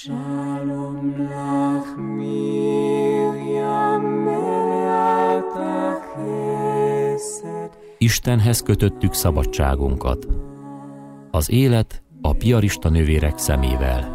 Shalom lach Miriam me'ata chesed. Istenhez kötöttük szabadságunkat. Az élet a piarista nővérek szemével.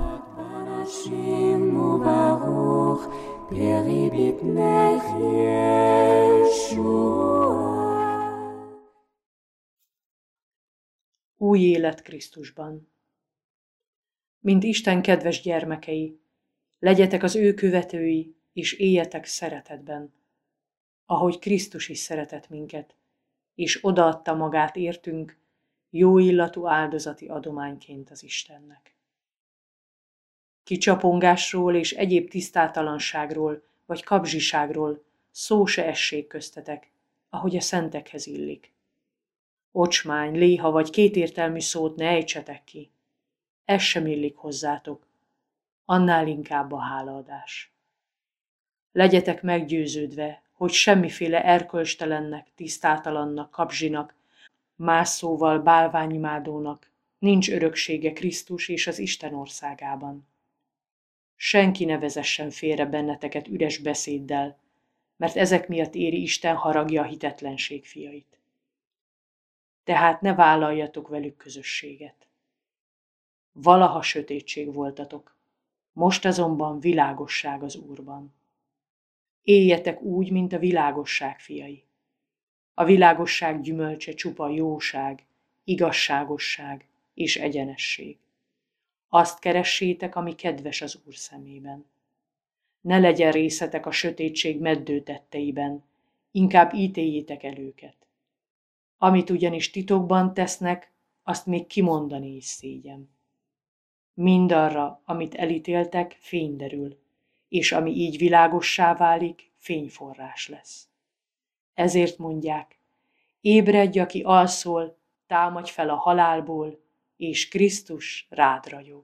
Új élet Krisztusban. Mint Isten kedves gyermekei, legyetek az ő követői, és éljetek szeretetben, ahogy Krisztus is szeretett minket, és odaadta magát értünk, jó illatú áldozati adományként az Istennek. Kicsapongásról és egyéb tisztátalanságról vagy kapzsiságról szó se essék köztetek, ahogy a szentekhez illik. Ocsmány, léha vagy kétértelmű szót ne ejtsetek ki. Ez sem illik hozzátok, annál inkább a hálaadás. Legyetek meggyőződve, hogy semmiféle erkölcstelennek, tisztátalannak, kapzsinak, más szóval bálványimádónak nincs öröksége Krisztus és az Isten országában. Senki ne vezessen félre benneteket üres beszéddel, mert ezek miatt éri Isten haragja a hitetlenség fiait. Tehát ne vállaljatok velük közösséget. Valaha sötétség voltatok, most azonban világosság az Úrban. Éljetek úgy, mint a világosság fiai. A világosság gyümölcse csupa jóság, igazságosság és egyenesség. Azt keressétek, ami kedves az Úr szemében. Ne legyen részetek a sötétség meddő tetteiben, inkább ítéljétek el őket. Amit ugyanis titokban tesznek, azt még kimondani is szégyen. Mindarra, amit elítéltek, fény derül, és ami így világossá válik, fényforrás lesz. Ezért mondják, ébredj, aki alszol, támadj fel a halálból, és Krisztus rád ragyog.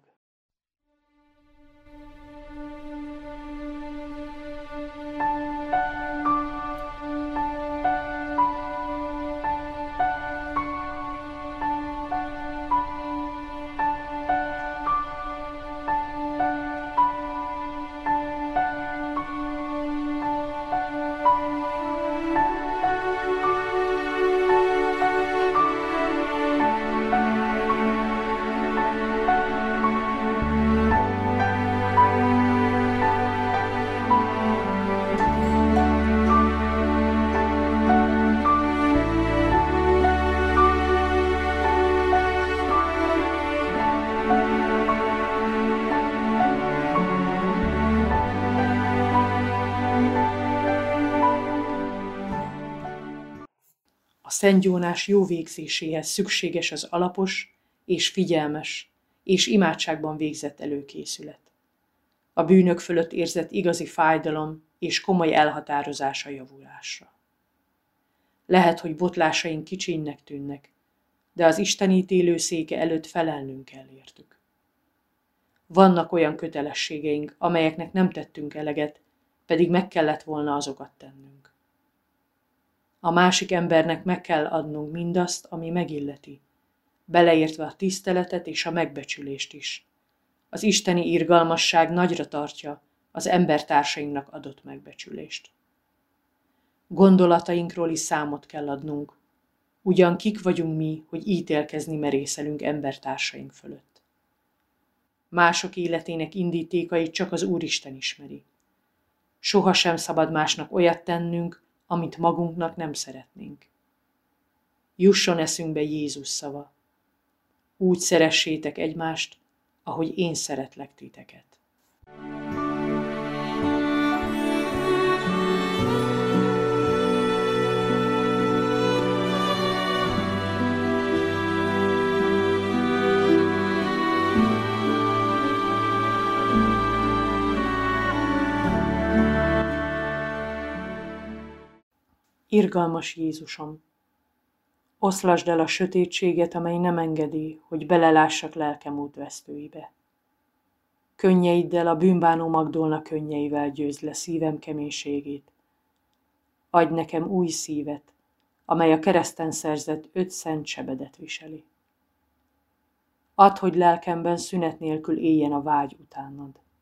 Szent Jónás jó végzéséhez szükséges az alapos és figyelmes és imádságban végzett előkészület. A bűnök fölött érzett igazi fájdalom és komoly elhatározás a javulásra. Lehet, hogy botlásaink kicsinynek tűnnek, de az Isten ítélőszéke előtt felelnünk kell értük. Vannak olyan kötelességeink, amelyeknek nem tettünk eleget, pedig meg kellett volna azokat tennünk. A másik embernek meg kell adnunk mindazt, ami megilleti, beleértve a tiszteletet és a megbecsülést is. Az isteni irgalmasság nagyra tartja az embertársainknak adott megbecsülést. Gondolatainkról is számot kell adnunk, ugyan kik vagyunk mi, hogy ítélkezni merészelünk embertársaink fölött. Mások életének indítékait csak az Úristen ismeri. Sohasem szabad másnak olyat tennünk, amit magunknak nem szeretnénk. Jusson eszünkbe Jézus szava. Úgy szeressétek egymást, ahogy én szeretlek titeket. Irgalmas Jézusom, oszlasd el a sötétséget, amely nem engedi, hogy belelássak lelkem útvesztőibe. Könnyeiddel a bűnbánó Magdolna könnyeivel győzd le szívem keménységét. Adj nekem új szívet, amely a kereszten szerzett 5 szent sebedet viseli. Add, hogy lelkemben szünet nélkül éljen a vágy utánad.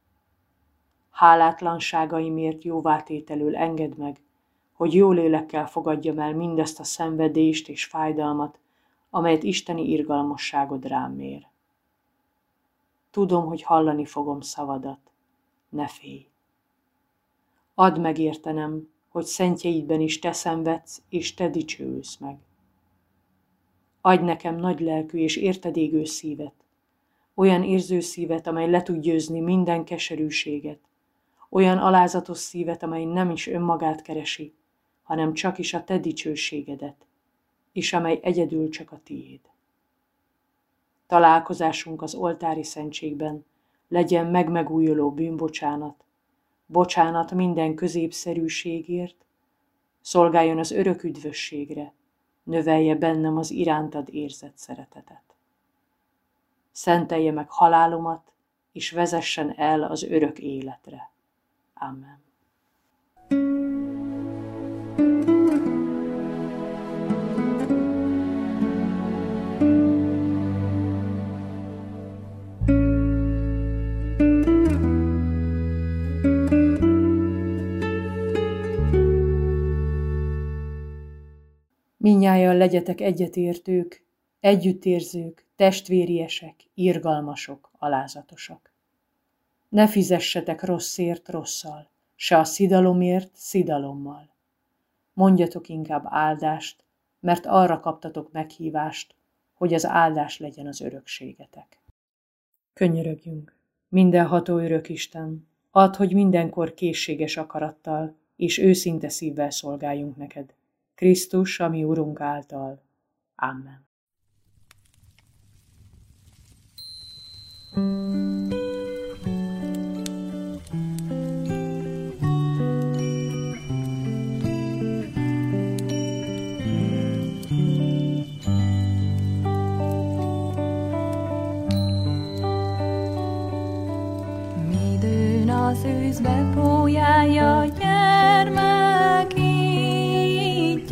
Hálátlanságaimért jóvátételül engedd meg, hogy jó lélekkel fogadjam el mindazt a szenvedést és fájdalmat, amelyet isteni irgalmasságod rám mér. Tudom, hogy hallani fogom szavadat. Ne félj! Add meg értenem, hogy szentjeidben is te szenvedsz, és te dicsőülsz meg. Adj nekem nagy lelkű és érted égő szívet, olyan érző szívet, amely le tud győzni minden keserűséget, olyan alázatos szívet, amely nem is önmagát keresi, hanem csak is a te dicsőségedet, és amely egyedül csak a tiéd. Találkozásunk az oltári szentségben legyen megmegújuló bűnbocsánat, bocsánat minden középszerűségért, szolgáljon az örök üdvösségre, növelje bennem az irántad érzett szeretetet. Szentelje meg halálomat, és vezessen el az örök életre. Amen. Mindnyájan legyetek egyetértők, együttérzők, testvériesek, irgalmasok, alázatosak. Ne fizessetek rosszért rosszal, se a szidalomért szidalommal. Mondjatok inkább áldást, mert arra kaptatok meghívást, hogy az áldás legyen az örökségetek. Könyörögjünk, mindenható örök Isten, add, hogy mindenkor készséges akarattal és őszinte szívvel szolgáljunk neked. Krisztus, a mi Urunk által. Amen. Midőn az őszbe pólyálja gyermekét,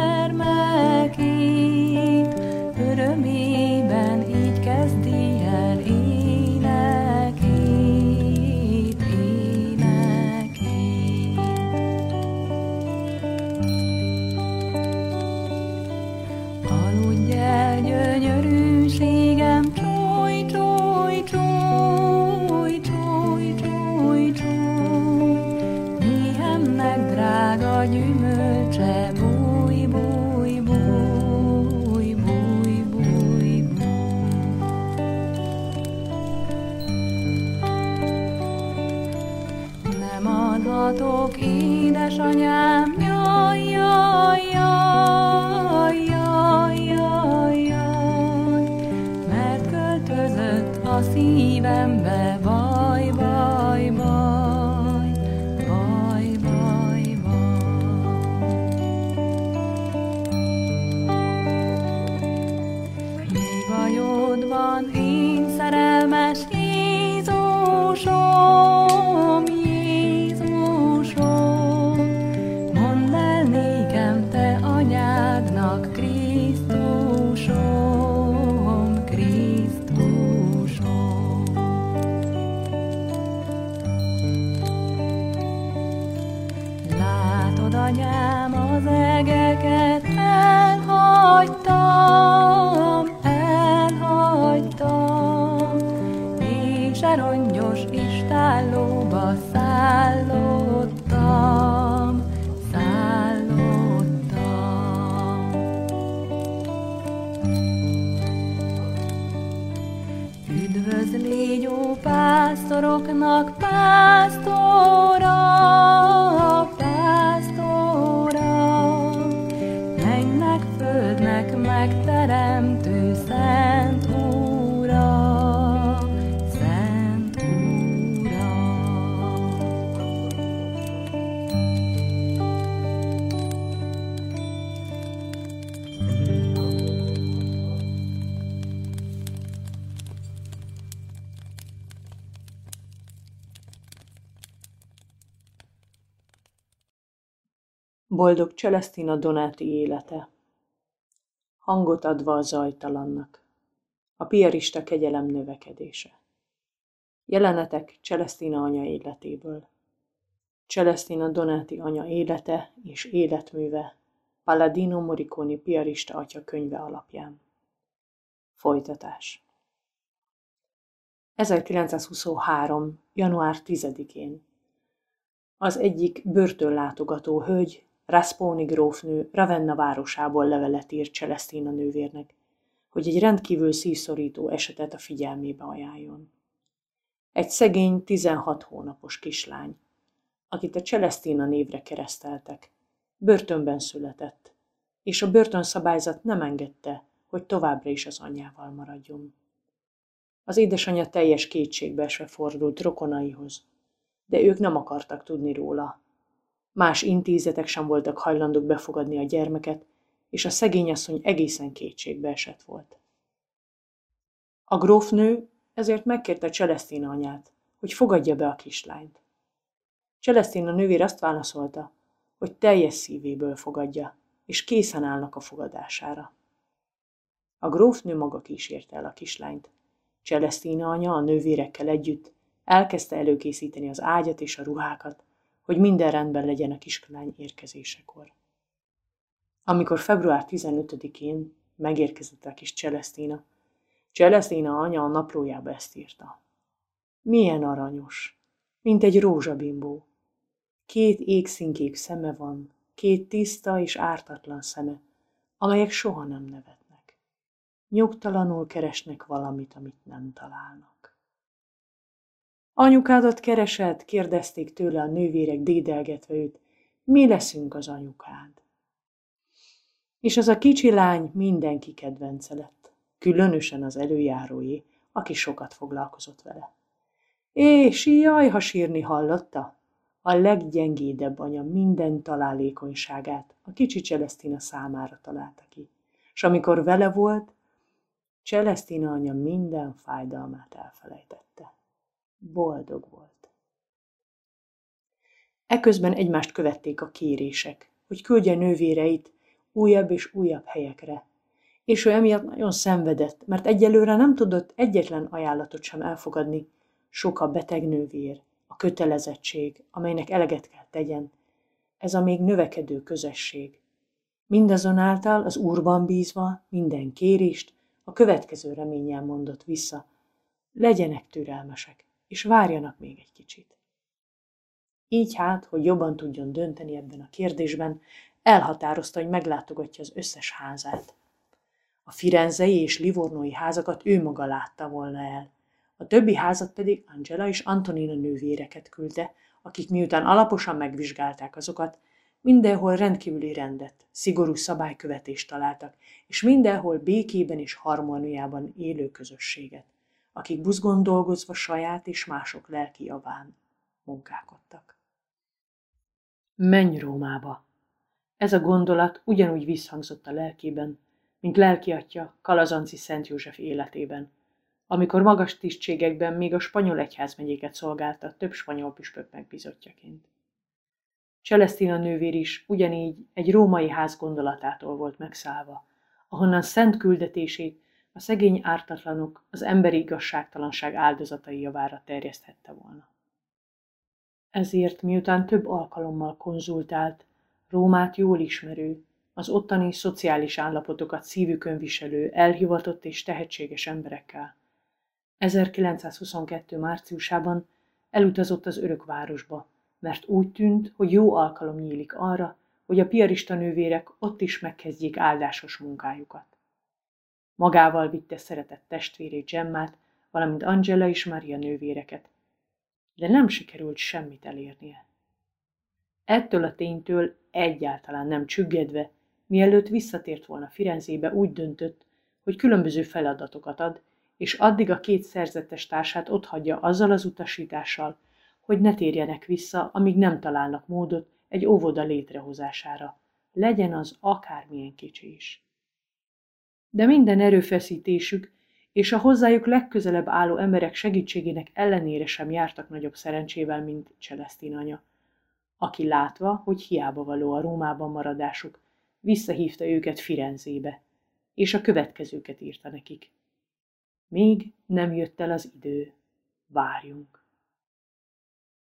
örömében így kezdi el énekét. Aludj el, gyönyörűségem, csúj, csúj, csúj, csúj, csúj, csúj, méhemnek drága gyümölcse, búj, búj, búj, búj, búj, búj. Nem adhatok, édesanyám, jaj, jaj, jaj, jaj, jaj, jaj, mert költözött a szívembe baj, baj, baj, baj, baj, baj. Mi bajod van, én szerelmes Jézusom, Jézusom, mondd el nékem te anyádnak, Krisztusom, Krisztusom. Látod, anyám, az egeket elhagytam, és a rongyos istállóba szállottam. Üdvözl, légy, ó pásztoroknak pásztora, pásztora, mennynek, földnek megteremtő szent Úra, szent Úra. Boldog Celestina Donati élete. Hangot adva a zajtalannak. A piarista kegyelem növekedése. Jelenetek Celestina anya életéből. Celestina Donati anya élete és életműve Palladino Morricone piarista atya könyve alapján. Folytatás. 1923. január 10-én az egyik börtönlátogató hölgy, Rasponi grófnő Ravenna városából levelet írt Celestina nővérnek, hogy egy rendkívül szívszorító esetet a figyelmébe ajánljon. Egy szegény 16 hónapos kislány, akit a Celestina névre kereszteltek, börtönben született, és a börtönszabályzat nem engedte, hogy továbbra is az anyjával maradjon. Az édesanyja teljes kétségbeesve fordult rokonaihoz, de ők nem akartak tudni róla. Más intézetek sem voltak hajlandók befogadni a gyermeket, és a szegény asszony egészen kétségbeesett volt. A grófnő ezért megkérte Celestina anyát, hogy fogadja be a kislányt. Celestina nővér azt válaszolta, hogy teljes szívéből fogadja, és készen állnak a fogadására. A grófnő maga kísérte el a kislányt. Celestina anya a nővérekkel együtt elkezdte előkészíteni az ágyat és a ruhákat, hogy minden rendben legyen a kislány érkezésekor. Amikor február 15-én megérkezett a kis Celestina, Celestina anya a naplójába ezt írta. Milyen aranyos, mint egy rózsabimbó. 2 égszínkék szeme van, 2 tiszta és ártatlan szeme, amelyek soha nem nevetnek. Nyugtalanul keresnek valamit, amit nem találnak. Anyukádat keresed? Kérdezték tőle a nővérek dédelgetve őt. Mi leszünk az anyukád? És az a kicsi lány mindenki kedvence lett, különösen az előjáróé, aki sokat foglalkozott vele. És jaj, ha sírni hallotta! A leggyengédebb anya minden találékonyságát a kicsi Celestina számára találta ki, s amikor vele volt, Celestina anya minden fájdalmát elfelejtette. Boldog volt. Eközben egymást követték a kérések, hogy küldje nővéreit újabb és újabb helyekre, és ő emiatt nagyon szenvedett, mert egyelőre nem tudott egyetlen ajánlatot sem elfogadni. Sok a beteg nővér, a kötelezettség, amelynek eleget kell tegyen, ez a még növekedő közösség. Mindazonáltal az Úrban bízva minden kérést a következő reménnyel mondott vissza. Legyenek türelmesek, és várjanak még egy kicsit. Így hát, hogy jobban tudjon dönteni ebben a kérdésben, elhatározta, hogy meglátogatja az összes házát. A firenzei és livornói házakat ő maga látta volna el. A többi házat pedig Angela és Antonina nővéreket küldte, akik miután alaposan megvizsgálták azokat, mindenhol rendkívüli rendet, szigorú szabálykövetést találtak, és mindenhol békében és harmóniában élő közösséget, akik buzgón dolgozva saját és mások lelki javán munkálkodtak. Menj Rómába! Ez a gondolat ugyanúgy visszhangzott a lelkében, mint lelkiatya Kalazanci Szent József életében, amikor magas tisztségekben még a spanyol egyházmegyéket szolgálta több spanyol püspök megbízottjaként. Celestina nővér is ugyanígy egy római ház gondolatától volt megszállva, ahonnan szent küldetését a szegény ártatlanok az emberi igazságtalanság áldozatai javára terjeszthette volna. Ezért, miután több alkalommal konzultált, Rómát jól ismerő, az ottani szociális állapotokat szívükön viselő, elhivatott és tehetséges emberekkel, 1922. márciusában elutazott az örökvárosba, mert úgy tűnt, hogy jó alkalom nyílik arra, hogy a piarista nővérek ott is megkezdjék áldásos munkájukat. Magával vitte szeretett testvérét Gemmát, valamint Angela és Maria nővéreket, de nem sikerült semmit elérnie. Ettől a ténytől egyáltalán nem csüggedve, mielőtt visszatért volna Firenzébe, úgy döntött, hogy különböző feladatokat ad, és addig a 2 szerzetes társát otthagyja azzal az utasítással, hogy ne térjenek vissza, amíg nem találnak módot egy óvoda létrehozására, legyen az akármilyen kicsi is. De minden erőfeszítésük és a hozzájuk legközelebb álló emberek segítségének ellenére sem jártak nagyobb szerencsével, mint Celestina anya, aki látva, hogy hiába való a Rómában maradásuk, visszahívta őket Firenzébe, és a következőket írta nekik. – Még nem jött el az idő, várjunk.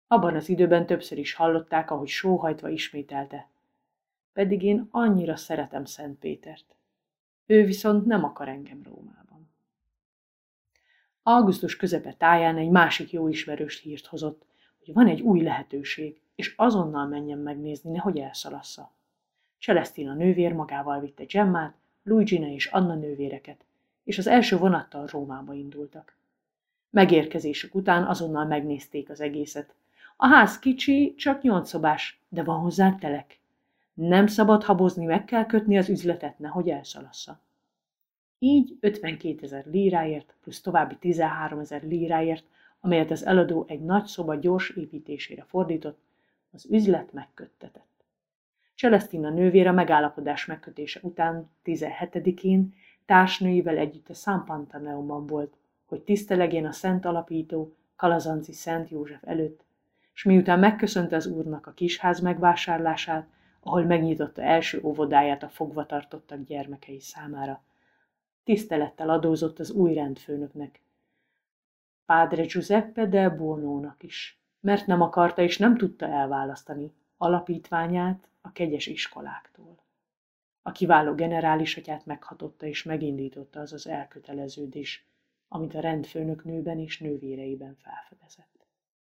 Abban az időben többször is hallották, ahogy sóhajtva ismételte. Pedig én annyira szeretem Szent Pétert. Ő viszont nem akar engem Rómában. Augusztus közepe táján egy másik jó ismerős hírt hozott, hogy van egy új lehetőség, és azonnal menjen megnézni, nehogy elszalassza. Celestina nővér magával vitte Gemmát, Luigina és Anna nővéreket, és az első vonattal Rómába indultak. Megérkezésük után azonnal megnézték az egészet. A ház kicsi, csak 8 szobás, de van hozzá telek. Nem szabad habozni, meg kell kötni az üzletet, nehogy elszalassza. Így 52 000 líráért, plusz további 13 000 líráért, amelyet az eladó egy nagy szoba gyors építésére fordított, az üzlet megköttetett. Celestina nővér a megállapodás megkötése után 17-én társnőivel együtt a San Pantaneumban volt, hogy tisztelegjen a szent alapító Calazanzi Szent József előtt, és miután megköszönte az úrnak a kisház megvásárlását, ahol megnyitotta első óvodáját a fogvatartottak gyermekei számára, tisztelettel adózott az új rendfőnöknek, Padre Giuseppe del Buonónak is, mert nem akarta és nem tudta elválasztani alapítványát a kegyes iskoláktól. A kiváló generálisatyát meghatotta és megindította az elköteleződés, amit a rendfőnök nőben és nővéreiben felfedezett.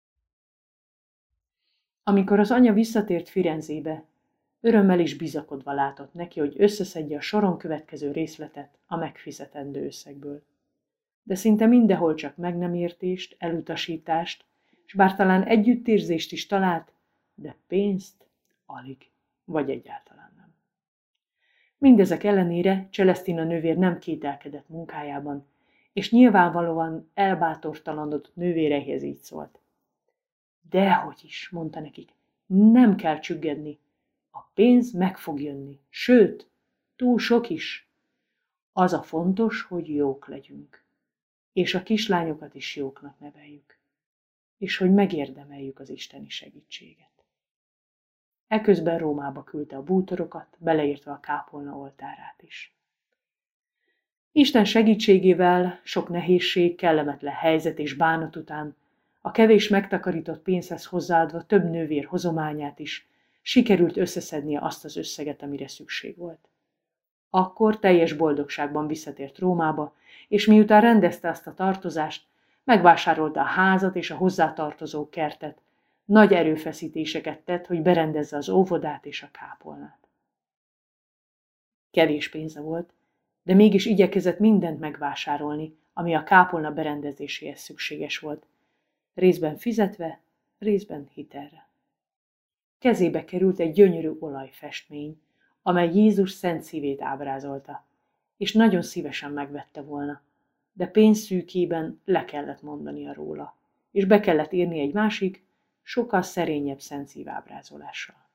Amikor az anya visszatért Firenzébe, örömmel is bizakodva látott neki, hogy összeszedje a soron következő részletet a megfizetendő összegből. De szinte mindenhol csak meg nem értést, elutasítást, és bár talán együttérzést is talált, de pénzt alig, vagy egyáltalán nem. Mindezek ellenére Celestina nővér nem kételkedett munkájában, és nyilvánvalóan elbátortalanodott nővéreihez így szólt. Dehogy is, mondta nekik, nem kell csüggedni. A pénz meg fog jönni, sőt, túl sok is. Az a fontos, hogy jók legyünk, és a kislányokat is jóknak neveljük, és hogy megérdemeljük az isteni segítséget. Eközben Rómába küldte a bútorokat, beleértve a kápolna oltárát is. Isten segítségével sok nehézség, kellemetlen helyzet és bánat után, a kevés megtakarított pénzhez hozzáadva több nővér hozományát is, sikerült összeszednie azt az összeget, amire szükség volt. Akkor teljes boldogságban visszatért Rómába, és miután rendezte azt a tartozást, megvásárolta a házat és a hozzátartozó kertet, nagy erőfeszítéseket tett, hogy berendezze az óvodát és a kápolnát. Kevés pénze volt, de mégis igyekezett mindent megvásárolni, ami a kápolna berendezéséhez szükséges volt, részben fizetve, részben hitelre. Kezébe került egy gyönyörű olajfestmény, amely Jézus szent szívét ábrázolta, és nagyon szívesen megvette volna, de pénzszűkében le kellett mondania róla, és be kellett írni egy másik, sokkal szerényebb szent szív ábrázolással.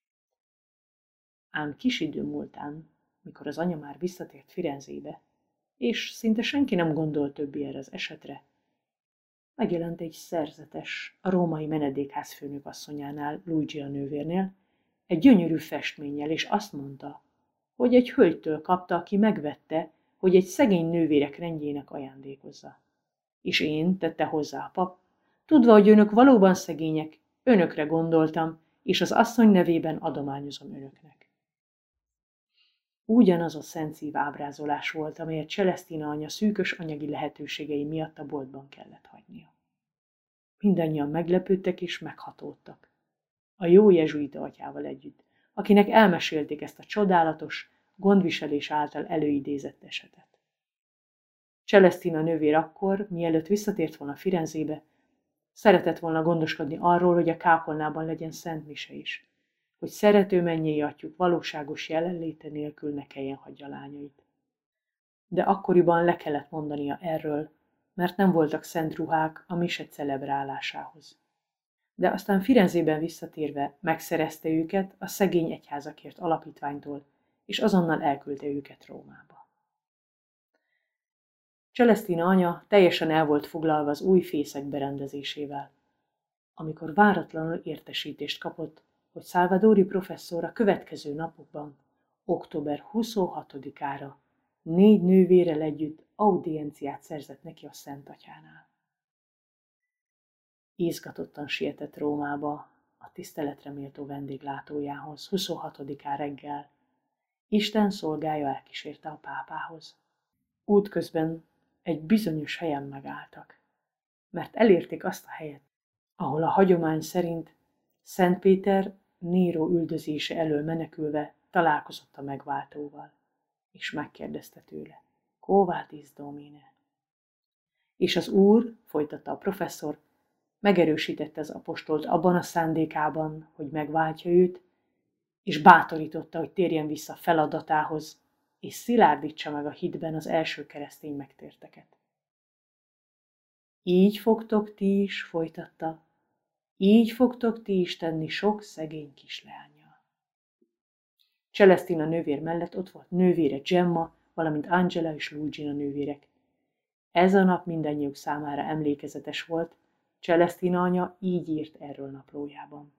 Ám kis idő múltán, mikor az anya már visszatért Firenzébe, és szinte senki nem gondolt többé erre az esetre, megjelent egy szerzetes, a római menedékház főnök asszonyánál, Luigi a nővérnél, egy gyönyörű festménnyel, és azt mondta, hogy egy hölgytől kapta, aki megvette, hogy egy szegény nővérek rendjének ajándékozza. És én, tette hozzá a pap, tudva, hogy önök valóban szegények, önökre gondoltam, és az asszony nevében adományozom önöknek. Ugyanaz a szent szív ábrázolás volt, amelyet Celestina anya szűkös anyagi lehetőségei miatt a boltban kellett hagynia. Mindannyian meglepődtek és meghatódtak. A jó jezsuita atyával együtt, akinek elmesélték ezt a csodálatos, gondviselés által előidézett esetet. Celestina nővér akkor, mielőtt visszatért volna Firenzébe, szeretett volna gondoskodni arról, hogy a kápolnában legyen szent mise is, hogy szerető mennyei atyjuk valóságos jelenléte nélkül ne kelljen hagyja lányait. De akkoriban le kellett mondania erről, mert nem voltak szent ruhák a mise celebrálásához. De aztán Firenzében visszatérve megszerezte őket a Szegény Egyházakért alapítványtól, és azonnal elküldte őket Rómába. Celestina anya teljesen el volt foglalva az új fészek berendezésével, amikor váratlanul értesítést kapott, hogy Salvadori professzor a következő napokban, október 26-ára 4 nővérrel együtt audienciát szerzett neki a Szent Atyánál. Izgatottan sietett Rómába, a tiszteletre méltó vendéglátójához 26-án reggel. Isten szolgája elkísérte a pápához. Útközben egy bizonyos helyen megálltak, mert elérték azt a helyet, ahol a hagyomány szerint Szent Péter Néró üldözése elől menekülve találkozott a megváltóval, és megkérdezte tőle, Quo vadis, Domine? És az Úr, folytatta a professzor, megerősítette az apostolt abban a szándékában, hogy megváltja őt, és bátorította, hogy térjen vissza feladatához, és szilárdítsa meg a hitben az első keresztény megtérteket. Így fogtok ti is, folytatta, így fogtok ti is tenni sok szegény kisleánnyal. Celestina nővér mellett ott volt nővére Gemma, valamint Angela és Luigina nővérek. Ez a nap mindannyiuk számára emlékezetes volt, Celestina anya így írt erről naplójában.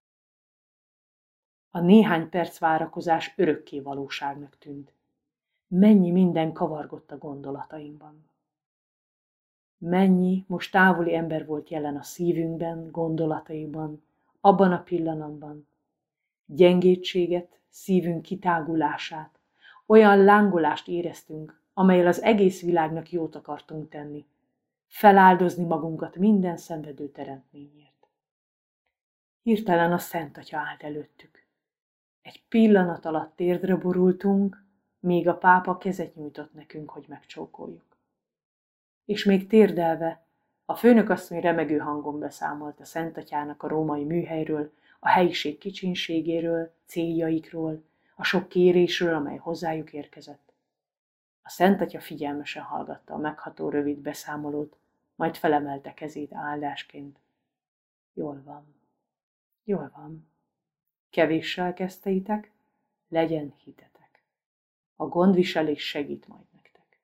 A néhány perc várakozás örökké valóságnak tűnt. Mennyi minden kavargott a gondolataimban. Mennyi most távoli ember volt jelen a szívünkben, gondolataiban, abban a pillanatban. Gyengétséget, szívünk kitágulását, olyan lángolást éreztünk, amellyel az egész világnak jót akartunk tenni, feláldozni magunkat minden szenvedő teremtményért. Hirtelen a Szent Atya állt előttük. Egy pillanat alatt térdre borultunk, még a pápa kezet nyújtott nekünk, hogy megcsókoljuk. És még térdelve, a főnökasszony remegő hangon beszámolt a Szent Atyának a római műhelyről, a helyiség kicsinségéről, céljaikról, a sok kérésről, amely hozzájuk érkezett. A Szent Atya figyelmesen hallgatta a megható rövid beszámolót, majd felemelte kezét áldásként. Jól van, jól van. Kevéssel kezdteitek, legyen hitetek. A gondviselés segít majd nektek.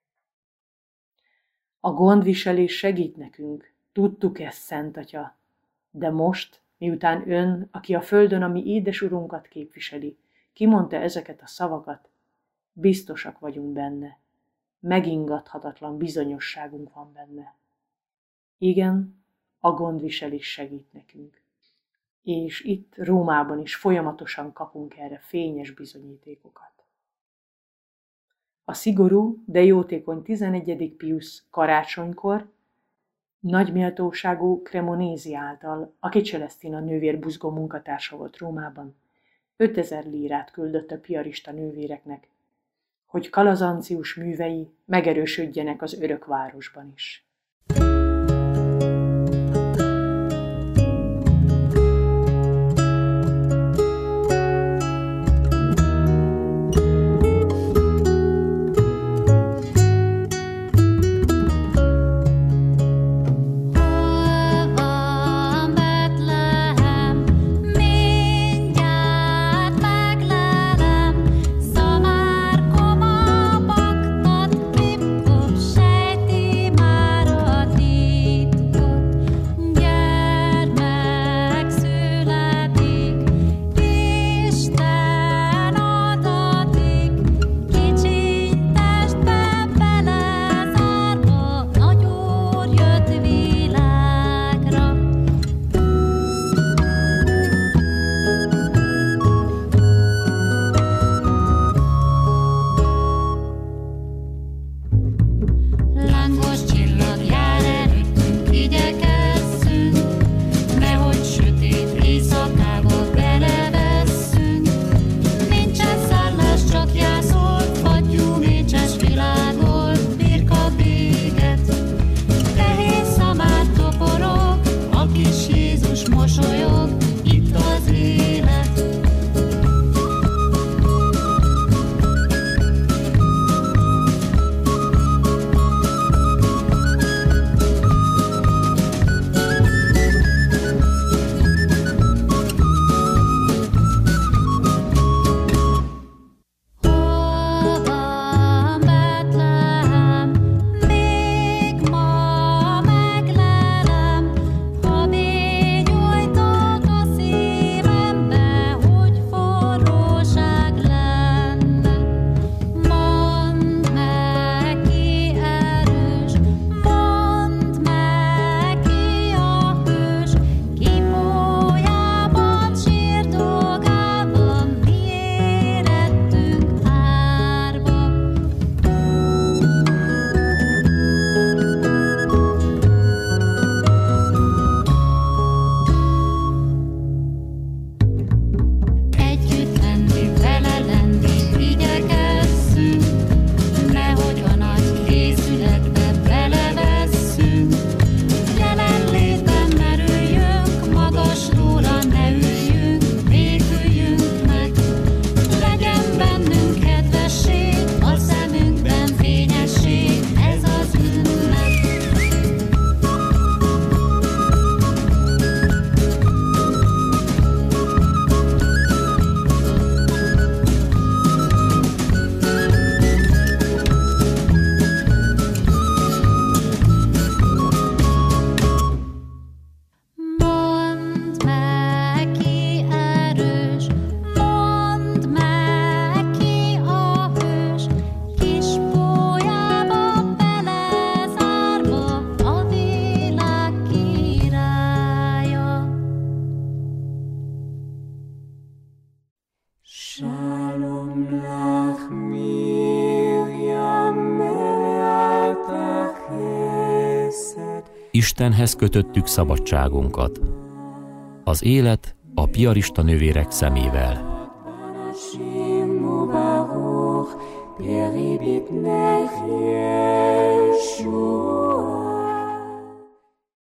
A gondviselés segít nekünk, tudtuk ezt, Szent Atya, de most, miután ön, aki a földön a mi édes urunkat képviseli, kimondta ezeket a szavakat, biztosak vagyunk benne, megingathatatlan bizonyosságunk van benne. Igen, a gondviselés segít nekünk. És itt Rómában is folyamatosan kapunk erre fényes bizonyítékokat. A szigorú, de jótékony 11. Pius karácsonykor nagy méltóságú Cremonesi által, aki Celestina nővér buzgó munkatársa volt Rómában, 5000 lírát küldött a piarista nővéreknek, hogy Kalazancius művei megerősödjenek az örök városban is. Istenhez kötöttük szabadságunkat. Az élet a piarista nővérek szemével. Baruch, 'Peri bit nech Yeshua.